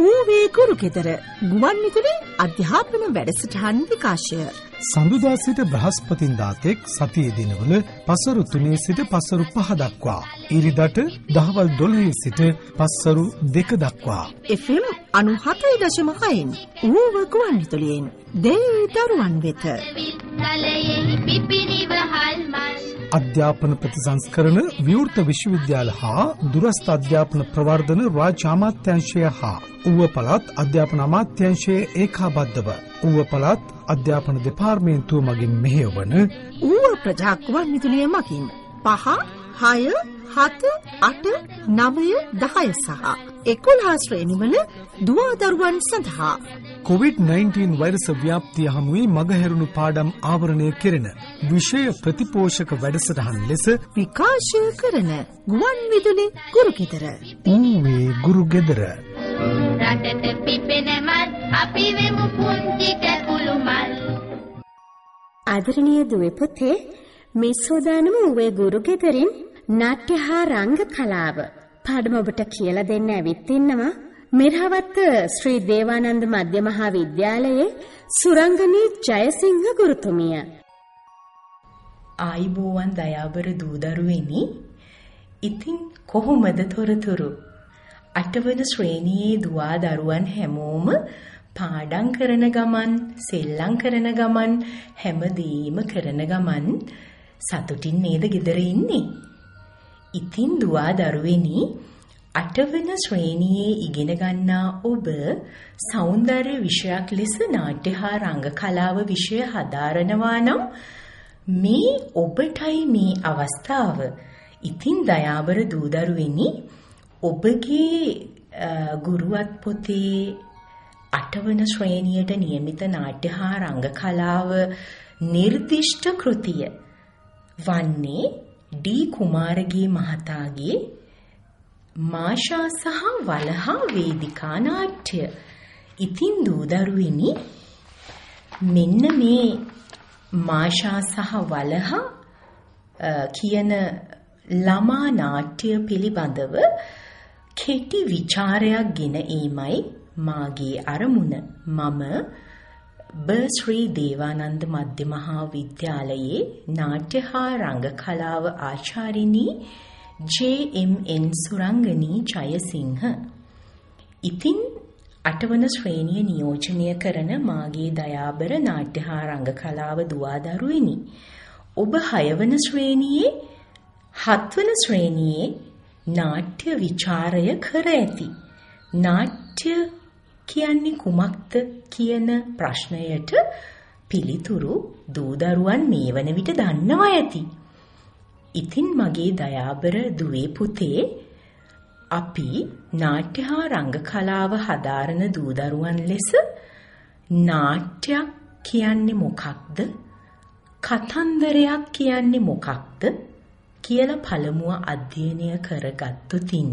ඌවේ කුරුකෙදර ගුවන්විදුලි අධ්‍යාපන වැඩසටහන් විකාශය. සඳුදා සිට බ්‍රහස්පතින්දා තෙක් සතියේ දිනවල පසරු 3 සිට පසරු 5 දක්වා. ඉරිදට දහවල් 12 සිට පසරු 2 දක්වා. FM 97.6න් ඌව ගුවන්විදුලියෙන් දරුවන් වෙත. අධ්‍යාපන ප්‍රතිසංස්කරණ විවෘත විශ්වවිද්‍යාල හා දුරස්ථ අධ්‍යාපන ප්‍රවර්ධන රාජ්‍ය අමාත්‍යාංශය හා ඌව පළාත් අධ්‍යාපන අමාත්‍යාංශයේ ඒකාබද්ධව ඌව පළාත් අධ්‍යාපන දෙපාර්තමේන්තුව මගින් මෙහෙයවන ඌව ප්‍රජා ගුවන්විදුලිය මගින් 5, 6, 7, 8, 9, 10 සහ 11 ශ්‍රේණිවල දුවා දරුවන් සඳහා COVID-19 වෛරස ව්‍යාප්තිය හමුවේ මගහැරුණු පාඩම් ආවරණය කෙරෙන විෂය ප්‍රතිපෝෂක වැඩසටහන් ලෙස විකාශය කරන ගුවන්විදුලි ගුරුගෙදර. ඌවේ ගුරුගෙදර. රටට පිපෙනමත් අපි වෙමු පුංචි කැකුළු මල්. ආදරණීය දුවේ පුතේ, මේ සෝදානම ඌවේ ගුරුගෙදරින් නාට්‍ය හා රංග කලාව පාඩම ඔබට කියලා දෙන්න ඇවිත් ඉන්නවා. මිරහවත්ත ශ්‍රී දේවානන්ද මධ්‍ය මහා විද්‍යාලයේ සුරංගනී ජයසිංහ ගුරුතුමිය. ආයිබෝවන් දයාබර දූදරුවෙනි. ඉතින් කොහොමද තොරතුරු? 8 වන ශ්‍රේණියේ දුවා දරුවන් හැමෝම පාඩම් කරන ගමන්, සෙල්ලම් කරන ගමන්, හැමදේම කරන ගමන් සතුටින් නේද ගෙදර ඉන්නේ? ඉතින් දුවා දරුවෙනි, 8 වන ශ්‍රේණියේ ඉගෙන ගන්නා ඔබ සෞන්දර්ය විෂයක් ලෙස නාට්‍ය හා රංග කලාව විෂය හදාරනවා නම් මේ ඔබටයි මේ අවස්ථාව. ඉතින් දයාබර දූදරුවෙනි, ඔබගේ ගුරුවත් පොතේ 8 වන ශ්‍රේණියට නියමිත නාට්‍ය හා රංග කලාව නිර්දිෂ්ට කෘතිය වන්නේ ඩී කුමාරගේ මහතාගේ මාෂා සහ වලහා වේදිකා නාට්‍ය. ඉතින් දූදරුවෙනි, මෙන්න මේ මාෂා සහ වලහා කියන ළමා නාට්‍ය පිළිබඳව කෙටි විචාරයක් ගෙන ඒමයි මාගේ අරමුණ. මම ශ්‍රී දේවානන්ද මධ්‍ය මහා විද්‍යාලයේ නාට්‍ය හා රංග කලාව ආචාර්යිනී JMN සුරංගනී ජයසිංහ. ඉතින් 8 වන ශ්‍රේණිය නියෝජනය කරන මාගේ දයාබර නාට්‍ය හා රංග කලාව දුවා දරුවෙනි, ඔබ 6 වන ශ්‍රේණියේ 7 වන ශ්‍රේණියේ නාට්‍ය විචාරය කර ඇති. නාට්‍ය කියන්නේ කුමක්ද කියන ප්‍රශ්නයට පිළිතුරු දූදරුවන් මේ වන විට දන්නවා ඇති. ඉතින් මගේ දයාබර දුවේ පුතේ, අපි නාට්‍ය හා රංග කලාව හදාරන දූදරුවන් ලෙස නාට්‍යයක් කියන්නේ මොකක්ද, කතන්දරයක් කියන්නේ මොකක්ද කියලා පළමුව අධ්‍යයනය කරගත්තොතින්,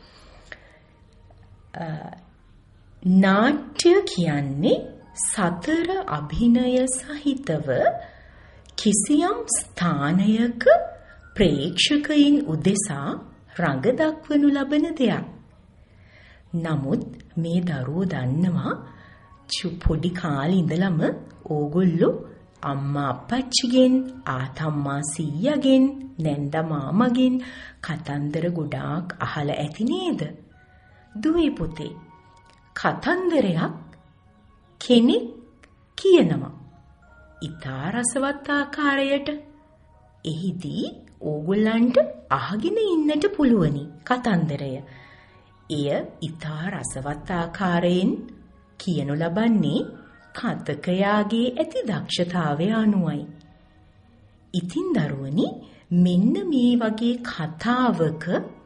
නාට්‍ය කියන්නේ සතර අභිනය සහිතව කිසියම් ස්ථානයක ප්‍රේක්ෂකයින් උදෙසා රඟ දක්වනු ලබන දෙයක්. නමුත් මේ දරුවෝ දන්නවා පොඩි කාලේ ඉඳලම ඕගොල්ලෝ අම්මා අප්පච්චිගෙන්, ආතම්මා සීයාගෙන්, නැන්දා මාමගෙන් කතන්දර ගොඩාක් අහලා ඇති නේද? දුවේ පුතේ, කතන්දරයක් කෙනෙක් කියනවා ඉතා රසවත් ආකාරයට. එහිදී ඕගොල්ලන්ට අහගෙන ඉන්නට පුළුවනි කතන්දරය. එය ඉතා රසවත් ආකාරයෙන් කියනු ලබන්නේ කතකයාගේ ඇති දක්ෂතාවය අනුවයි. ඉතින් දරුවනි, මෙන්න මේ වගේ කතාවක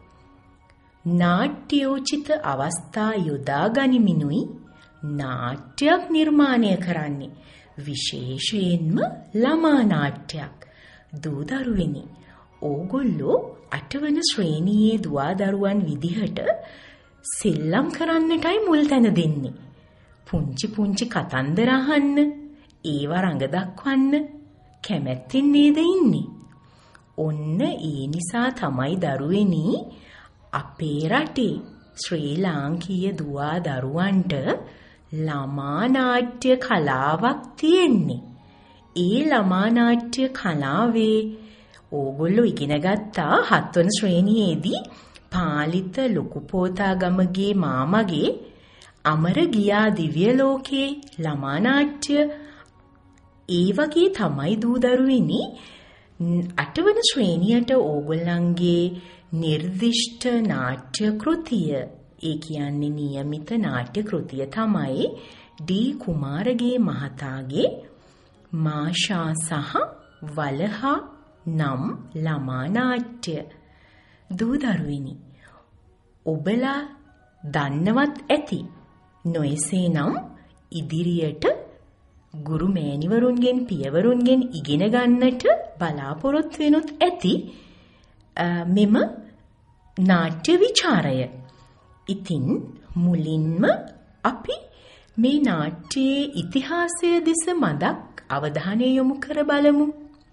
නාට්‍යෝචිත අවස්ථා යොදා ගනිමිනුයි නාට්‍යයක් නිර්මාණය කරන්නේ. විශේෂයෙන්ම ළමා නාට්‍යයක්. දූදරුවෙනි, ඕගොල්ලෝ 8 වන ශ්‍රේණියේ දුවා දරුවන් විදිහට සෙල්ලම් කරන්නටයි මුල් තැන දෙන්නේ. පුංචි පුංචි කතන්දර අහන්න, ඒව රඟ දක්වන්න කැමැත්තෙන් නේද ඉන්නේ? ඔන්න ඒ නිසා තමයි දරුවෙනි අපේ රටේ ශ්‍රී ලාංකීය දුවා දරුවන්ට ළමා නාට්‍ය කලාවක් තියෙන්නේ. ඒ ළමා නාට්‍ය කලාවේ ඕගොල්ලෝ ඉගෙන ගත්තා 7 වන ශ්‍රේණියේදී පාලිත ලොකු පෝතාගමගේ මාමගේ අමර ගියා දිව්‍ය ලෝකේ ළමා නාට්‍ය. ඒ වගේ තමයි දූ දරුවෙනි 8 වන ශ්‍රේණියට ඕගොල්ලන්ගේ නිර්දිෂ්ට නාට්‍ය කෘතිය, ඒ කියන්නේ નિયમિત නාට්‍ය කෘතිය තමයි ඩී කුමාරගේ මහතාගේ මාෂා සහ වලහා නම් ළමා නාට්‍ය. දූ දරුවෙනි, ඔබලා දන්නවත් ඇති නොයසේනම් ඉදිරියට ගුරු මෑණිවරුන්ගෙන් පියවරුන්ගෙන් ඉගෙන ගන්නට බලාපොරොත්තු වෙනුත් ඇති මෙම නාට්‍ය විචාරය. ඉතින් මුලින්ම අපි මේ නාට්‍යයේ ඉතිහාසය දෙස මදක් අවධානය යොමු කර බලමු.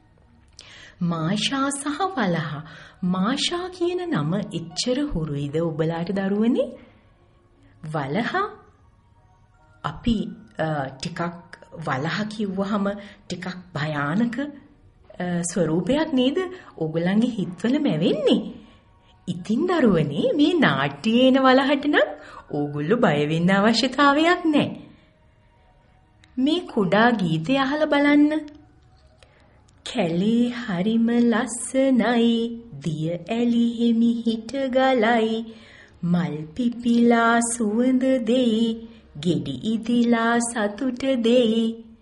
මාෂා සහ වලහා. මාෂා කියන නම එච්චර හුරුයිද ඔබලාට දරුවනේ? වලහා අපි ටිකක් වලහා කිව්වහම ටිකක් භයානක ස්වරූපයක් නේද ඕගොල්ලන්ගේ හිතවල මැවෙන්නේ. ඉතින් දරුවනේ මේ නාට්‍යයේ එන වලහට නම් ඕගොල්ලෝ බය වෙන්න අවශ්‍යතාවයක් නැහැ. මේ කුඩා ගීතය අහලා බලන්න. කැලේ හරිම ලස්සනයි, දිය ඇලි හිමි හිට ගලයි, මල් පිපිලා සුවඳ දෙයි, ගෙඩි ඉදිලා සතුට දෙයි.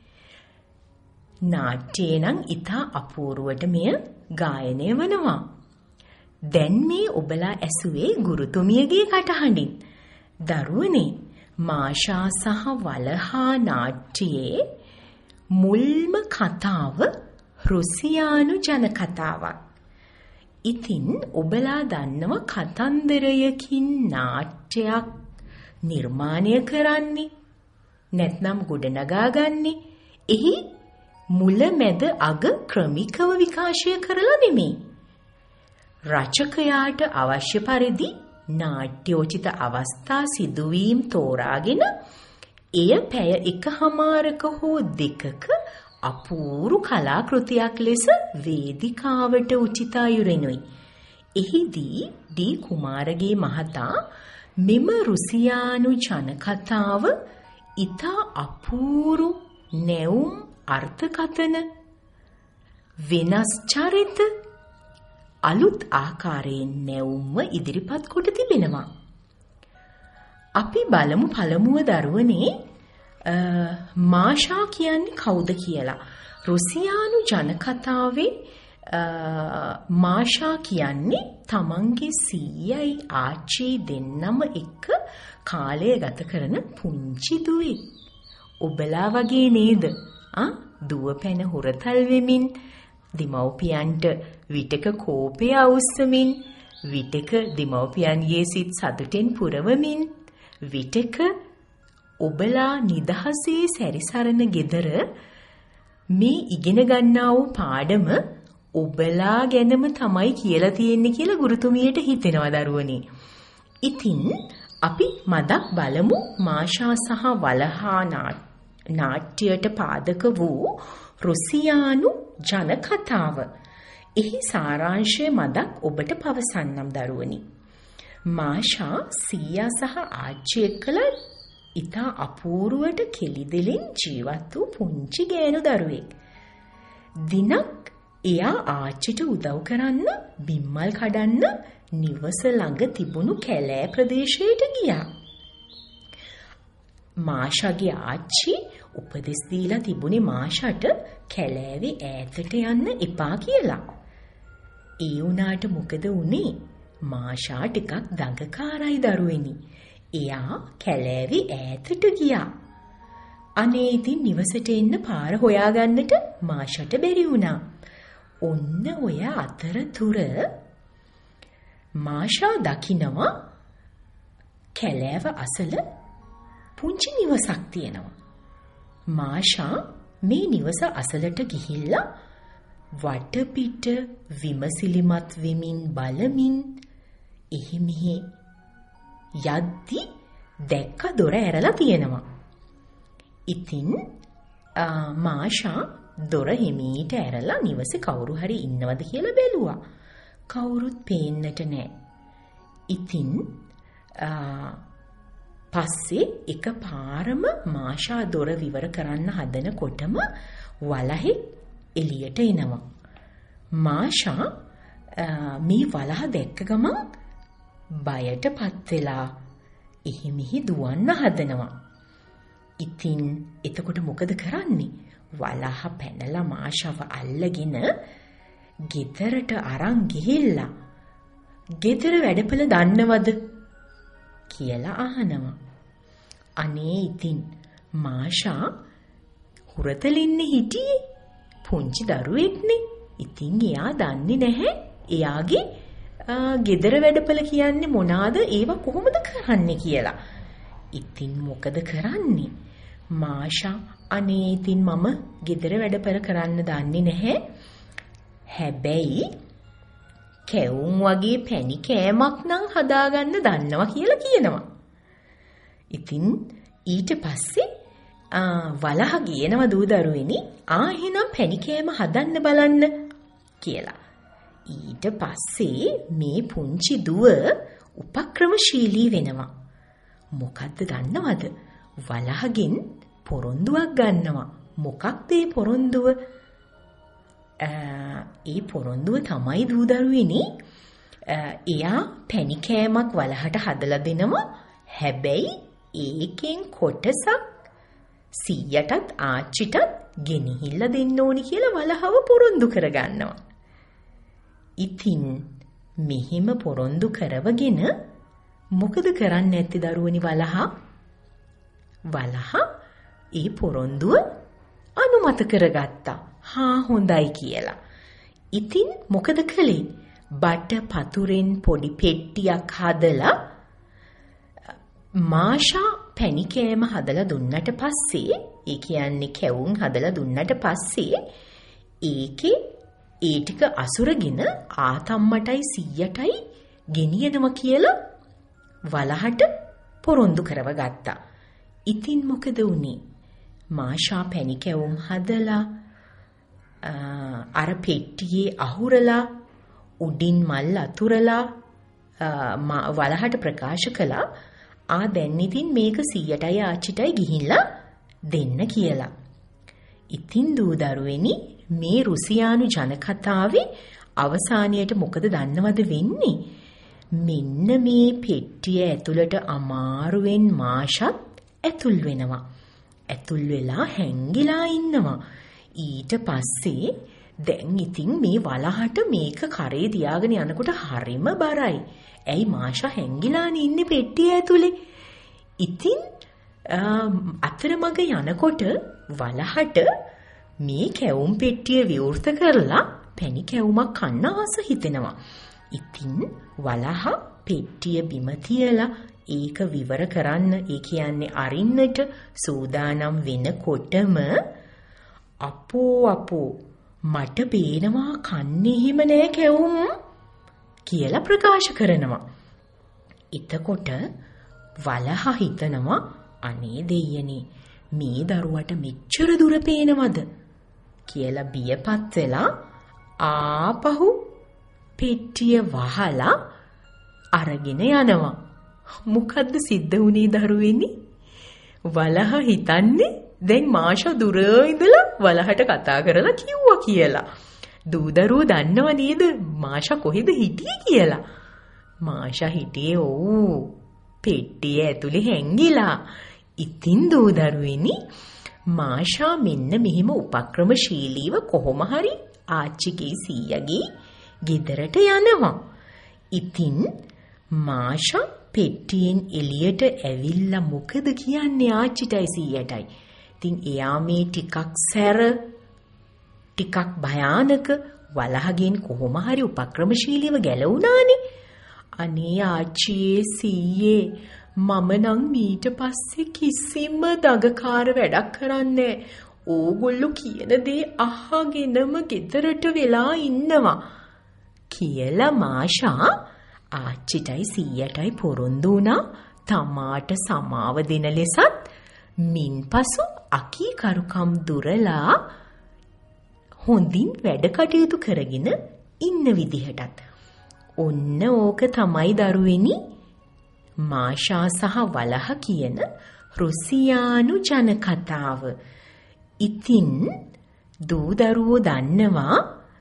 නාට්‍යේ නම් ඉතා අපූර්වට මෙය ගායනය වනවා. දැන් මේ ඔබලා ඇසුවේ ගුරුතුමියගේ කටහඬින්. දරුවනේ, මාෂා සහ වලහා නාට්‍යයේ මුල්ම කතාව රුසියානු ජන කතාවක්. ඉතින් ඔබලා දන්නව කතන්දරයකින් නාට්‍යයක් නිර්මාණය කරන්නේ නැත්නම් ගොඩනගා ගන්නේ එහි මුල මැද අග ක්‍රමිකව විකාශය කරලා නෙමෙයි. රචකයාට අවශ්‍ය පරිදි නාට්‍යෝචිත අවස්ථා සිදුවීම් තෝරාගෙන එය පැය 1.5ක හෝ 2ක අපූරු කලාකෘතියක් ලෙස වේදිකාවට උචිත අයුරෙනුයි. එහිදී ඩී කුමාරගේ මහතා මෙම රුසියානු ජන කතාව ඉතා අපූරු නැවුම් අර්ථකථන වෙනස් චරිත අලුත් ආකාරයෙන් නැවුම්ව ඉදිරිපත් කොට තිබෙනවා. අපි බලමු පළමුව දරුවනේ මාෂා කියන්නේ කවුද කියලා. රුසියානු ජන කතාවේ මාෂා කියන්නේ තමන්ගේ සීයයි ආච්චි දෙන්නම එක්ක කාලය ගත කරන පුංචි දුවෙක්. ඔබලා වගේ නේද? දුව පැන හොරතල් වෙමින්, දෙමව්පියන්ට විටක කෝපය අවුස්සමින්, විටක දෙමව්පියන්ගේ සිත් සතුටෙන් පුරවමින්, විටක ඔබලා නිදහසේ සැරිසරන ගෙදර මේ ඉගෙන ගන්නා වූ පාඩම ඔබලා ගැනම තමයි කියලා තියෙන්නේ කියලා ගුරුතුමියට හිතෙනවා දරුවනේ. ඉතින් අපි මදක් බලමු මාෂා සහ වලහා නාට්‍යයට පාදක වූ රුසියානු ජන කතාව. එහි සාරාංශය මදක් ඔබට පවසන්නම් දරුවනි. මාෂා සීයා සහ ආච්චි එක්කලා ඉතා අපූර්වට කෙලිදෙලින් ජීවත් වූ පුංචි ගෑනු දරුවෙක්. දිනක් එයා ආච්චිට උදව් කරන්න බිම්මල් කඩන්න නිවස ළඟ තිබුණු කැලෑ ප්‍රදේශයට ගියා. මාෂාගේ ආච්චි උපදෙස් දීලා තිබුණේ මාෂාට කැලෑවේ ඈතට යන්න එපා කියලා. ඒ වුණාට මොකද වුනේ? මාෂා ටිකක් දඟකාරයි දරුවෙනි. එයා කැලෑවේ ඈතට ගියා. අනේ ඉතින් නිවසට එන්න පාර හොයාගන්නට මාෂාට බැරි වුණා. ඔන්න ඔය අතරතුර මාෂා දකිනවා කැලෑව අසල පුංචි නිවසක් තියෙනවා. මාෂා මේ නිවස අසලට ගිහිල්ලා වටපිට විමසිලිමත් වෙමින් බලමින් එහි මෙහි යද්දි දැක්ක දොර ඇරලා තියෙනවා. ඉතින් මාෂා දොර හිමීට ඇරලා නිවසේ කවුරු හරි ඉන්නවද කියලා බැලුවා. කවුරුත් පේන්නට නැහැ. ඉතින් පස්සේ එකපාරම මාෂා දොර විවර කරන්න හදනකොටම වලහෙ එළියට එනවා. මාෂා මේ වලහ දැක්ක ගමන් බයටපත් වෙලා එහිමිහි දුවන්න හදනවා. ඉතින් එතකොට මොකද කරන්නේ? වලහ පැනලා මාෂාව අල්ලගෙන ගෙදරට අරන් ගිහිල්ලා ගෙදර වැඩපළ දන්නවද කියලා අහනවා. අනේ ඉතින් මාෂා හුරතලින්නේ හිටියේ පුංචි දරුවෙක්නේ. ඉතින් එයා දන්නේ නැහැ එයාගේ ගෙදර වැඩපළ කියන්නේ මොනවාද, ඒවා කොහොමද කරන්නේ කියලා. ඉතින් මොකද කරන්නේ? මාෂා අනේ ඉතින් මම ගෙදර වැඩපළ කරන්න දන්නේ නැහැ. හැබැයි කැවුම් වගේ පැණි කෑමක් නම් හදාගන්න දන්නවා කියලා කියනවා. ඉතින් ඊට පස්සේ වලහ ගේනවා දූ දරුවෙනි එහෙනම් පැණි කෑම හදන්න බලන්න කියලා. ඊට පස්සේ මේ පුංචි දුව උපක්‍රමශීලී වෙනවා. මොකද්ද දන්නවද? වලහගෙන් පොරොන්දුවක් ගන්නවා. මොකක්ද ඒ පොරොන්දුව? ඒ පොරොන්දුව තමයි දූ දරුවෙනි එයා පැණි කෑමක් වලහට හදලා දෙනවා. හැබැයි ඒකෙන් කොටසක් සීයටත් ආච්චිටත් ගෙනහිල්ලා දෙන්න ඕනි කියලා වලහව පොරොන්දු කරගන්නවා. ඉතින් මෙහිම පොරොන්දු කරවගෙන මොකද කරන්නේ නැති දරුවනි වලහ ඒ පොරොන්දුව අනුමත කරගත්තා. හොඳයි කියලා. ඉතින් මොකද කළේ? බට පතුරෙන් පොඩි පෙට්ටියක් හදලා මාෂා පැණි කෑම හදලා දුන්නට පස්සේ, ඒ කියන්නේ කැවුම් හදලා දුන්නට පස්සේ ඒකේ ඒ ටික අසුරගෙන ආතම්මටයි සීයටයි ගෙනියනවා කියලා වලහට පොරොන්දු කරව ගත්තා. ඉතින් මොකද වුනේ? මාෂා පැණි කැවුම් හදලා අර පෙට්ටියේ අහුරලා උඩින් මල් අතුරලා වලහට ප්‍රකාශ කළා දැන් ඉතින් මේක සීයටයි ආච්චිටයි ගිහිල්ලා දෙන්න කියලා. ඉතින් දූ දරුවෙනි මේ රුසියානු ජනකතාවේ අවසානයේට මොකද දන්නවද වෙන්නේ? මෙන්න මේ පෙට්ටිය ඇතුළට අමාරුවෙන් මාෂත් ඇතුල් වෙනවා. ඇතුල් වෙලා හැංගිලා ඉන්නවා. ඊට පස්සේ දැන් ඉතින් මේ වලහට මේක කරේ තියාගෙන යනකොට හරිම බරයි. ඇයි මාෂා හැංගිලානේ ඉන්නේ පෙට්ටිය ඇතුලේ. ඉතින් අතරමඟ යනකොට වලහට මේ කැවුම් පෙට්ටිය විවෘත කරලා පැණි කැවුමක් කන්න ආස හිතෙනවා. ඉතින් වලහ පෙට්ටිය බිම තියලා ඒක විවර කරන්න, ඒ කියන්නේ අරින්නට සූදානම් වෙනකොටම අපෝ මට පේනවා කන්නේ හිම නෑ කැවුම් කියලා ප්‍රකාශ කරනවා. එතකොට වලහ හිතනවා අනේ දෙයනේ මේ දරුවට මෙච්චර දුර පේනවද කියලා බියපත් වෙලා ආපහු පෙට්ටිය වහලා අරගෙන යනවා. මොකද්ද සිද්ධ වුනේ දරුවෙනි? වලහ හිතන්නේ දැන් මාෂා දුර ඉඳලා වලහට කතා කරලා කිව්වා කියලා. දූ දරුවෝ දන්නව නේද මාෂා කොහෙද හිටියේ කියලා. මාෂා හිටියේ පෙට්ටිය ඇතුලේ හැංගිලා. ඉතින් දූ දරුවෙනි මාෂා මෙන්න මෙහිම උපක්‍රමශීලීව කොහොම හරි ආච්චිගේ සීයාගේ ගෙදරට යනවා. ඉතින් මාෂා පෙට්ටියෙන් එළියට ඇවිල්ලා මොකද කියන්නේ ආච්චිටයි සීයටයි. ඉතින් එයා මේ ටිකක් සැර ටිකක් භයානක වලහගෙන් කොහොම හරි උපක්‍රමශීලීව ගැලවුණානේ. අනේ ආච්චියේ සීයේ මම නම් ඊට පස්සේ කිසිම දගකාර වැඩක් කරන්නේ ඕගොල්ලෝ කියන දේ අහගෙනම ගෙදරට වෙලා ඉන්නවා කියලා මාෂා ආච්චිටයි සීයටයි පොරොන්දු වුණා තමාට සමාව දෙන ලෙසත් මින්පසු අකී කරුකම් දුරලා හොඳින් වැඩ කටයුතු කරගෙන ඉන්න විදිහටත්. ඔන්න ඕක තමයි දරුවෙනි මාෂා සහ වලහ කියන රුසියානු ජන කතාව. ඉතින් දූ දරුවෝ දන්නවා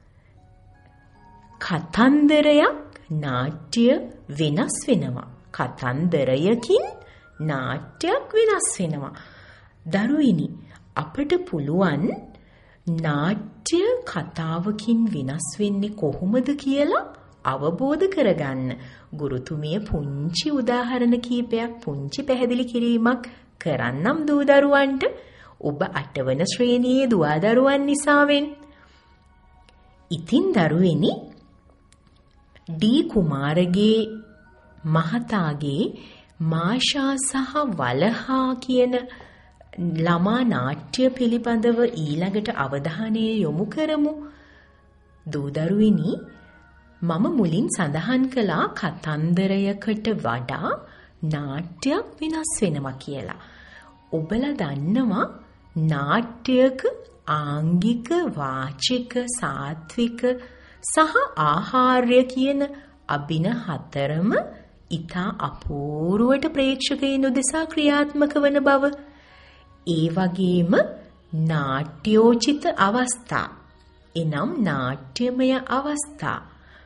කතන්දරයක් නාට්‍ය වෙනස් වෙනවා. කතන්දරයකින් නාට්‍යයක් වෙනස් වෙනවා. දරුවෙනි අපට පුළුවන් නාට්‍ය කතාවකින් වෙනස් වෙන්නේ කොහොමද කියලා අවබෝධ කරගන්න. ගුරුතුමිය පුංචි උදාහරණ කීපයක් පුංචි පැහැදිලි කිරීමක් කරන්නම් දූ දරුවන්ට. ඔබ 8 වන ශ්‍රේණියේ දුවා දරුවන් නිසාවෙන්. ඉතින් දරුවෙනි ඩී කුමාරගේ මහතාගේ මාෂා සහ වලහා කියන ළමා නාට්‍ය පිළිබඳව ඊළඟට අවධානය යොමු කරමු. දූ දරුවෙනි මම මුලින් සඳහන් කළා කතන්දරයකට වඩා නාට්‍යයක් වෙනස් වෙනවා කියලා. ඔබලා දන්නවා නාට්‍යයක ආංගික වාචික සාත්වික සහ ආහාර්ය කියන අභින 4ම ඉතා අපූර්වට ප්‍රේක්ෂකයින් උදෙසා ක්‍රියාත්මක වන බව. ඒ වගේම නාට්‍යෝචිත අවස්ථා එනම් නාට්‍යමය අවස්ථා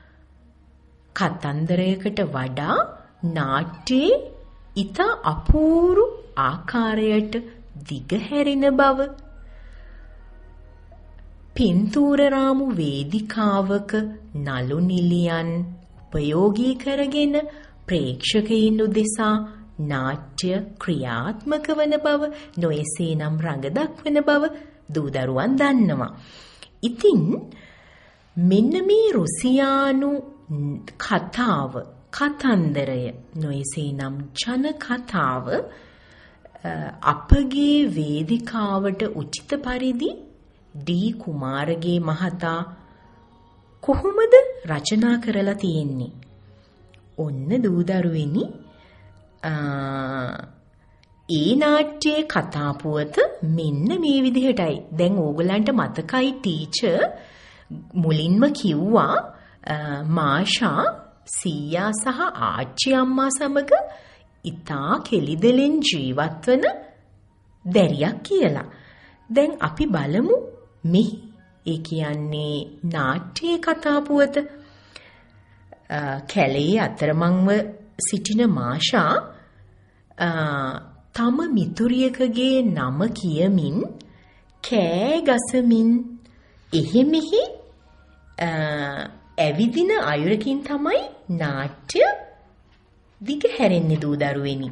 කතන්දරයකට වඩා නාට්‍යයේ ඉතා අපූරු ආකාරයට දිගහැරෙන බව. පින්තූර රාමු වේදිකාවක නළු නිලියන් උපයෝගී කරගෙන ප්‍රේක්ෂකයින් උදෙසා නාට්‍ය ක්‍රියාත්මක වන බව නොයසේනම් රඟ දක්වන බව දූ දරුවන් දන්නවා. ඉතින් මෙන්න මේ රුසියානු කතාව කතන්දරය නොයසේනම් ජන කතාව අපගේ වේදිකාවට උචිත පරිදි ඩී කුමාරගේ මහතා කොහොමද රචනා කරලා තියෙන්නේ? ඔන්න දූ දරුවෙනි ඒ නාට්‍යයේ කතා පුවත මෙන්න මේ විදිහටයි. දැන් ඕගලන්ට මතකයි ටීචර් මුලින්ම කිව්වා මාෂා සීයා සහ ආච්චි අම්මා සමග ඉතා කෙලිදෙලෙන් ජීවත් වන දැරියක් කියලා. දැන් අපි බලමු මෙහි ඒ කියන්නේ නාට්‍යයේ කතා පුවත. කැලේ අතරමංව සිටින මාෂා තම මිතුරියකගේ නම කියමින් කෑ ගසමින් එහෙ ඇවිදින අයුරකින් තමයි නාට්‍ය දිග හැරෙන්නේ දූ දරුවෙනි.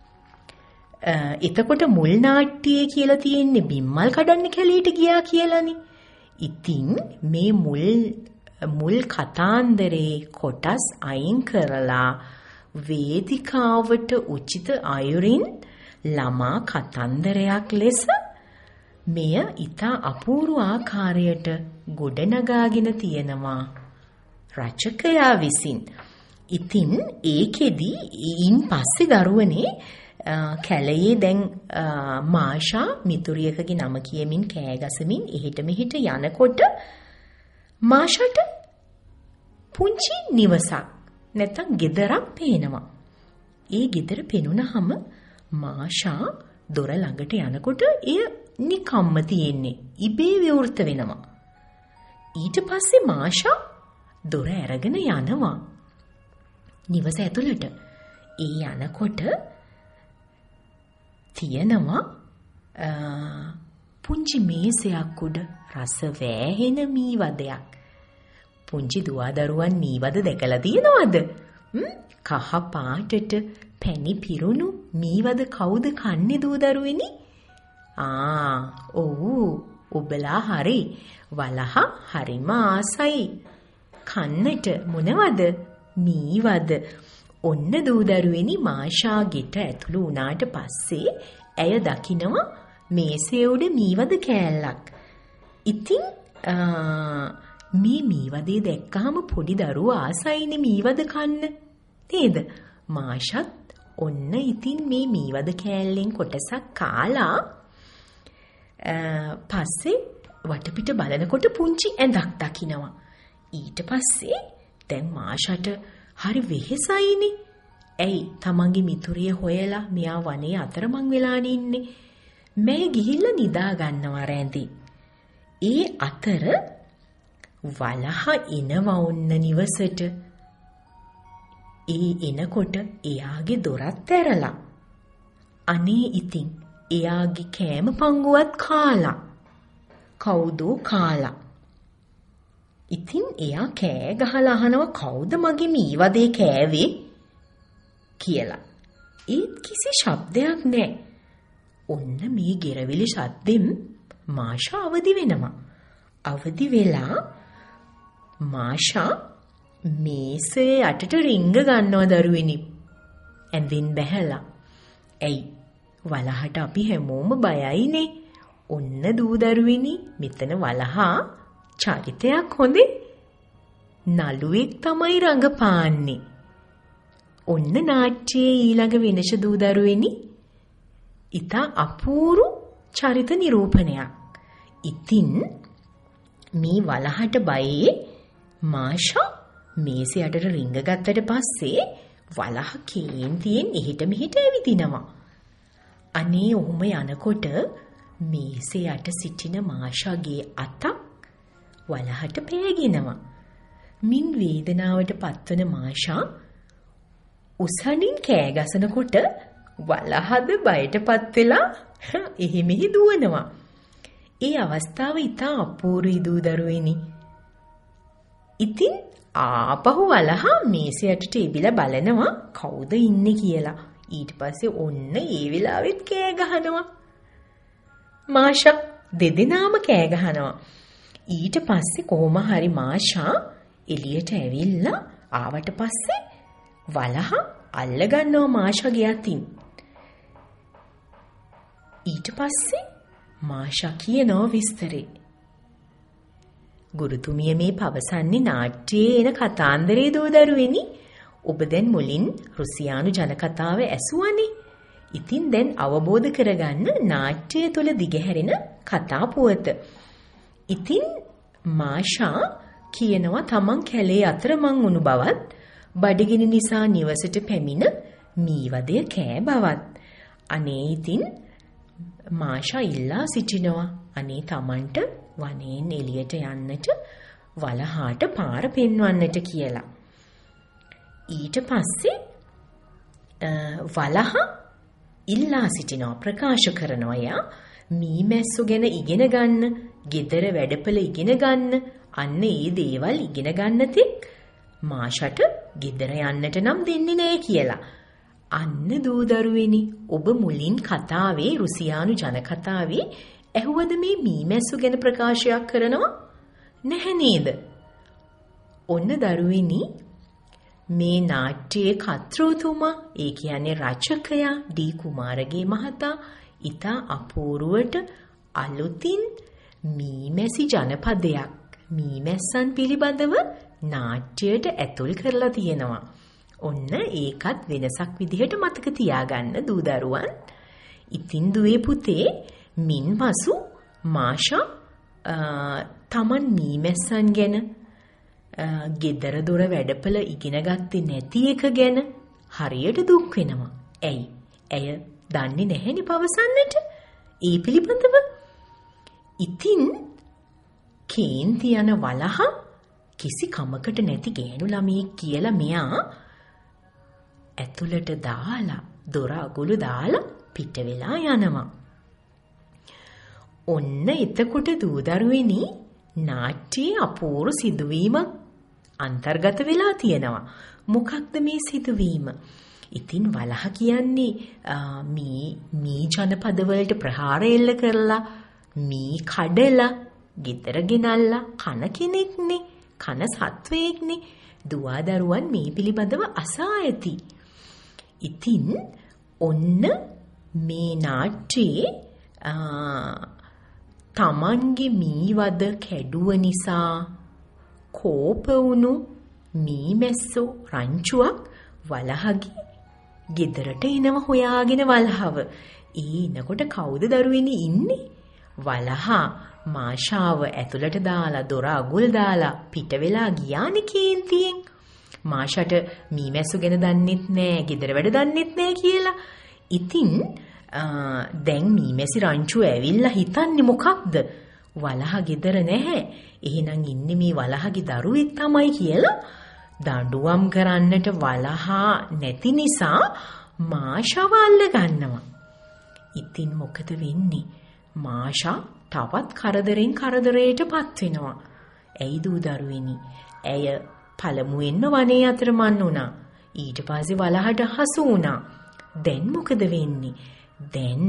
එතකොට මුල් නාට්‍යයේ කියලා තියෙන්නේ බිම්මල් කඩන්න කැලේට ගියා කියලානේ. ඉතින් මේ මුල් කතාන්දරේ කොටස් අයින් කරලා වේදිකාවට උචිත අයුරින් ළමා කතන්දරයක් ලෙස මෙය ඉතා අපූර්ව ආකාරයට ගොඩනගාගෙන තියෙනවා රචකයා විසින්. ඉතින් ඒකෙදි ඊන් පස්සේ දරුවනේ කැලයේ දැන් මාෂා මිතුරියකගේ නම කියමින් කෑ ගසමින් එහෙට මෙහෙට යනකොට මාෂාට පුංචි නිවසක් නැත්තම් ගෙදරක් පේනවා. ඒ ගෙදර පෙනුනහම මාෂා දොර ළඟට යනකොට එය නිකම්ම තියෙන්නේ. ඉබේ විවෘත වෙනවා. ඊට පස්සේ මාෂා දොර අරගෙන යනවා නිවස ඇතුළට. ඒ යනකොට තියෙනවා පුංචි මේසයක් උඩ රස වෑහෙන මීවදයක්. පුංචි දුවදරුවන් මීවද දැකලා තියෙනවද? කහ පාටට පැණි පිරුණු මීවද කවුද කන්නේ දූ දරුවෙනි? ඔව් ඔබලා හරි. වලහ හරිම ආසයි කන්නට. මොනවද? මීවද. ඔන්න දූ දරුවෙනි මාෂා ගෙට ඇතුළු වුණාට පස්සේ ඇය දකිනවා මේසේ උඩ මීවද කෑල්ලක්. ඉතින් මේ මීවදේ දැක්කහම පොඩි දරුවා ආසයිනේ මීවද කන්න. නේද? මාෂත් ඔන්න ඉතින් මේ මීවද කෑල්ලෙන් කොටසක් කාලා පස්සේ වටපිට බලනකොට පුංචි ඇඳක් දකිනවා. ඊට පස්සේ දැන් මාෂට හරි වෙහෙසයිනේ. ඇයි තමන්ගේ මිතුරිය හොයලා මෙයා වනේ අතරමං වෙලානේ ඉන්නේ. මේ ගිහිල්ලා නිදා ගන්නවා රැඳි. ඒ අතර වලහ එනවා ඔන්න නිවසට. ඒ එනකොට එයාගේ දොරත් ඇරලා. අනේ ඉතින් එයාගේ කෑම පංගුවත් කාලා. කවුදෝ කාලා. ඉතින් එයා කෑ ගහලා අහනවා කවුද මගේ මීවදේ කෑවේ කියලා. ඒත් කිසි ශබ්දයක් නැහැ. ඔන්න මේ ගෙරවිලි ශබ්දෙන් මාෂා අවදි වෙනවා. අවදි වෙලා මාෂා මේසේ යටට රිංග ගන්නවා දරුවෙනි. ඇඳින් බැහැලා. ඇයි වලහට අපි හැමෝම බයයිනේ. ඔන්න දූ දරුවෙනි මෙතන වලහා චරිතයක් හොඳේ. නළුවෙක් තමයි රඟපාන්නේ. ඔන්න නාට්‍යයේ ඊළඟ වෙනස දූ දරුවෙනි. ඉතා අපූරු චරිත නිරූපණයක්. ඉතින් මේ වලහට බයේ මාෂා මේසේ යටට රිංග ගත්තට පස්සේ වලහ කේන්තියෙන් එහෙට මෙහෙට ඇවිදිනවා. අනේ ඔහුම යනකොට මේසේ යට සිටින මාෂාගේ අතක් වලහට පෑගෙනවා. මින් වේදනාවට පත්වන මාෂා උසනින් කෑ ගසනකොට වලහද බයටපත් වෙලා එහෙ මෙහෙ දුවනවා. ඒ අවස්ථාව ඉතා අපූර්වයි දූ දරුවෙනි. ඉතින් ආපහු වලහා මේසේ යටට එබිලා බලනවා කවුද ඉන්නේ කියලා. ඊට පස්සේ ඔන්න ඒ වෙලාවෙත් කෑ ගහනවා. මාෂා දෙදෙනාම කෑ ගහනවා. ඊට පස්සේ කොහොම හරි මාෂා එළියට ඇවිල්ලා ආවට පස්සේ වලහා අල්ල ගන්නවා මාෂාගේ අතින්. ඊට පස්සේ මාෂා කියනවා විස්තරේ. ගුරුතුමිය මේ පවසන්නේ නාට්‍යයේ එන කතාන්දරේ දෝ දරුවෙනි. ඔබ දැන් මුලින් රුසියානු ජනකතාව ඇසුවනේ. ඉතින් දැන් අවබෝධ කරගන්න නාට්‍යය තුළ දිගහැරෙන කතා පුවත. ඉතින් මාෂා කියනවා තමන් කැලේ අතරමං වුණු බවත් බඩගිනි නිසා නිවසට පැමිණ මීවදය කෑ බවත්. අනේ ඉතින් මාෂා ඉල්ලා සිටිනවා අනේ තමන්ට වනයෙන් එළියට යන්නට වලහාට පාර පෙන්වන්නට කියලා. ඊට පස්සේ වලහා ඉල්ලා සිටිනවා ප්‍රකාශ කරනවා යා මීමැස්සු ගැන ඉගෙන ගන්න, ගෙදර වැඩපළ ඉගෙන ගන්න, අන්න ඒ දේවල් ඉගෙන ගන්න තෙක් මාෂට ගෙදර යන්නට නම් දෙන්නේ නෑ කියලා. අන්න දූ දරුවෙනි ඔබ මුලින් කතාවේ රුසියානු ජනකතාවේ ඇහුවද මේ මීමැස්සු ගැන ප්‍රකාශයක් කරනවා නැහැ නේද? ඔන්න දරුවෙනි මේ නාට්‍යයේ කර්තෘතුමා ඒ කියන්නේ රචකයා ඩී කුමාරගේ මහතා ඉතා අපූර්වට අලුතින් මීමැසි ජනපදයක් මීමැස්සන් පිළිබඳව නාට්‍යයට ඇතුල් කරලා තියෙනවා. ඔන්න ඒකත් වෙනසක් විදිහට මතක තියාගන්න දූ දරුවන්. ඉතින් දුවේ පුතේ මින්පසු මාෂා තමන් මීමැස්සන් ගැන ගෙදර දොර වැඩපළ ඉගෙන ගත්තේ නැති එක ගැන හරියට දුක් වෙනවා. ඇයි? ඇය දන්නේ නැහෙනි පවසන්නට ඒ පිළිබඳව. ඉතින් කේන්ති යන වලහා කිසි කමකට නැති ගෑනු ළමයෙක් කියලා මෙයා ඇතුළට දාලා දොර අගුළු දාලා පිට වෙලා යනවා. ඔන්න එතකොට දූ දරුවෙනි නාට්‍යයේ අපූර්ව සිදුවීමක් අන්තර්ගත වෙලා තියෙනවා. මොකක්ද මේ සිදුවීම? ඉතින් වලහ කියන්නේ මේ ජනපදවලට ප්‍රහාර එල්ල කරලා මේ කඩලා ගෙදර ගෙනල්ලා කන කෙනෙක්නේ, කන සත්වයෙක්නේ. දුවා දරුවන් මේ පිළිබඳව අසා ඇති. ඉතින් ඔන්න මේ නාට්‍යයේ තමන්ගේ මීවද කැඩුව නිසා කෝප වුණු මීමැස්සෝ රංචුවක් වලහගේ ගෙදරට එනව හොයාගෙන වලහව. එනකොට කවුද දරුවෙනි ඉන්නේ? වලහා මාෂාව ඇතුළට දාලා දොර අගුල් දාලා පිට වෙලා ගියානේ කේන්තියෙන්. මාෂාට මීමැස්සු ගැන දන්නෙත් නෑ, ගෙදර වැඩ දන්නෙත් නෑ කියලා. ඉතින් දැන් මීමැසි රංචුව ඇවිල්ලා හිතන්නේ මොකක්ද? වලහා ගෙදර නැහැ. එහෙනම් ඉන්නේ මේ වලහාගේ දරුවෙක් තමයි කියලා දඬුවම් කරන්නට වලහා නැති නිසා මාෂාව අල්ල ගන්නවා. ඉතින් මොකද වෙන්නේ? මාෂා තවත් කරදරෙන් කරදරයටපත් වෙනවා. ඇයි දූ දරුවෙනි? ඇය පළමුවෙන්ම වනේ අතරමං වුණා. ඊට පස්සේ වලහාට හසු වුණා. දැන් මොකද වෙන්නේ? දැන්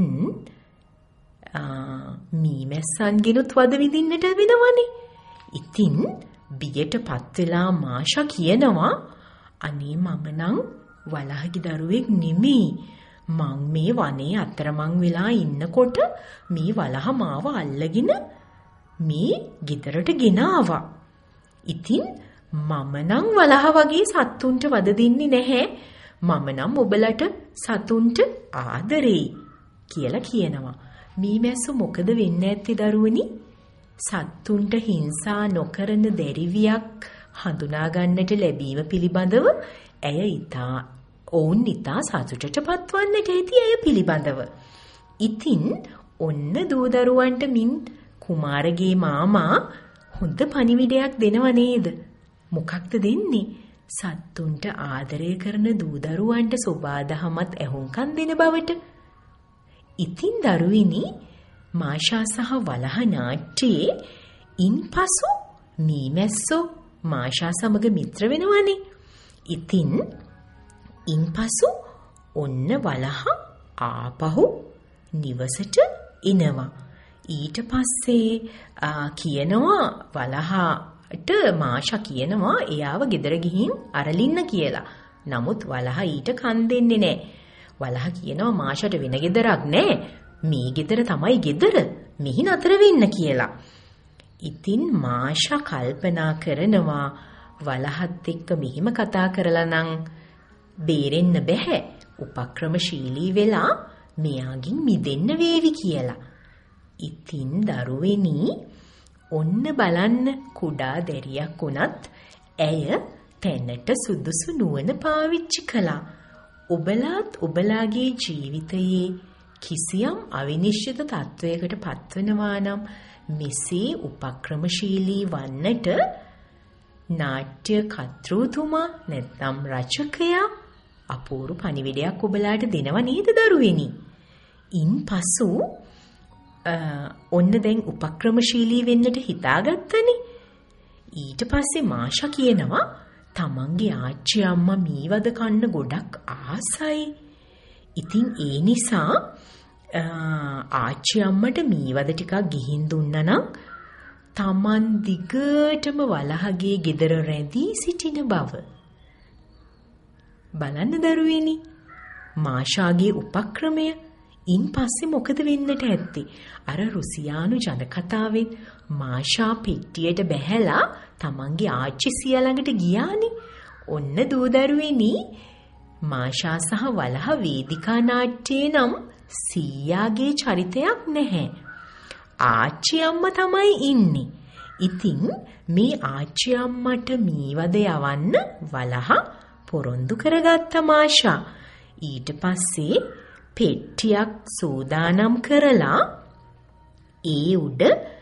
මීමැස්සන්ගෙනුත් වද විඳින්නට වෙනවනේ. ඉතින් බියටපත් වෙලා මාෂා කියනවා, අනේ මම නම් වලහාගේ දරුවෙක් නෙමෙයි. මං මේ වනේ අතරමං වෙලා ඉන්නකොට මේ වලහා මාව අල්ලගෙන මේ ගෙදරට ගෙනාවා. ඉතින් මම නම් වලහා වගේ සත්තුන්ට වද දෙන්නේ නැහැ. මම නම් ඔබලට සතුන්ට ආදරෙයි කියලා කියනවා. මීමැස්සු මොකද වෙන්නේ නැත්තේ දරුවනි? සත්තුන්ට හිංසා නොකරන දැරිවියක් හඳුනා ගන්නට ලැබීම පිළිබඳව ඔවුන් ඉතා සතුටටපත් වන්නට ඇති ඇය පිළිබඳව. ඉතින් ඔන්න දූදරුවන්ට මින් කුමාරගේ මාමා හොඳ පණිවිඩයක් දෙනව නේද? මොකක්ද දෙන්නේ? සත්තුන්ට ආදරය කරන දූදරුවන්ට සෝබාදහමත් ඇහුම්කන් දෙන බවට. ඉතින් දරුවිනි, මාෂා සහ වලහා නාට්‍යයේ ඉන්පසු මීමැස්සෝ මාෂා සමග මිත්‍ර වෙනවනේ. ඉතින් ඉන්පසු ඔන්න වලහා ආපහු නිවසට එනවා. ඊට පස්සේ කියනවා වලහාට මාෂා කියනවා එයාව ගෙදර ගිහින් අරලින්න කියලා. නමුත් වලහා ඊට කන් දෙන්නේ නැහැ. වලහා කියනවා මාෂාට වෙන ගෙදරක් නැහැ. මේ ගෙදර තමයි ගෙදර. මෙහි නතර වෙන්න කියලා. ඉතින් මාෂා කල්පනා කරනවා වලහත් එක්ක මෙහිම කතා කරලා නම් බේරෙන්න බෑ. උපක්‍රමශීලී වෙලා මෙයාගින් මිදෙන්න වේවි කියලා. ඉතින් දරුවෙනි, ඔන්න බලන්න කුඩා දැරියක් වුණත් ඇය තැනට සුදුසු නුවණ පාවිච්චි කළා. ඔබලාත් ඔබලාගේ ජීවිතයේ කිසියම් අවිනිශ්චිත තත්වයකට පත්වනවා නම් මෙසේ උපක්‍රමශීලී වන්නට නාට්‍ය කර්තෘතුමා නැත්නම් රචකයා අපූර්ව පණිවිඩයක් ඔබලාට දෙනව නේද දරුවෙනි? ඉන්පසු ඔන්න දැන් උපක්‍රමශීලී වෙන්නට හිතාගත්තනේ. ඊට පස්සේ මාෂා කියනවා තමන්ගේ ආච්චි අම්මා මීවද කන්න ගොඩක් ආසයි. ඉතින් ඒ නිසා ආච්චි අම්මට මීවද ටිකක් ගිහින් දුන්නා නම් තමන් දිගටම වලහගේ ගෙදර රැඳී සිටින බව. බලන්න දරුවෙනි, මාෂාගේ උපක්‍රමය. ඉන්පස්සේ මොකද වෙන්නට ඇත්තේ? අර රුසියානු ජනකතාවෙත් මාෂා පෙට්ටියට බැහැලා තමන්ගේ ආච්චි සියා ළඟට ගියානේ. ඔන්න දූදරුවෙනි, මාෂා සහ වලහා වේදිකා නාට්‍යයේ නම් සීයාගේ චරිතයක් නැහැ. ආච්චි අම්මා තමයි ඉන්නේ. ඉතින් මේ ආච්චි අම්මට මීවද යවන්න වලහා පොරොන්දු කරගත්ත මාෂා. ඊට පස්සේ පෙට්ටියක් සූදානම් කරලා ඒ උඩ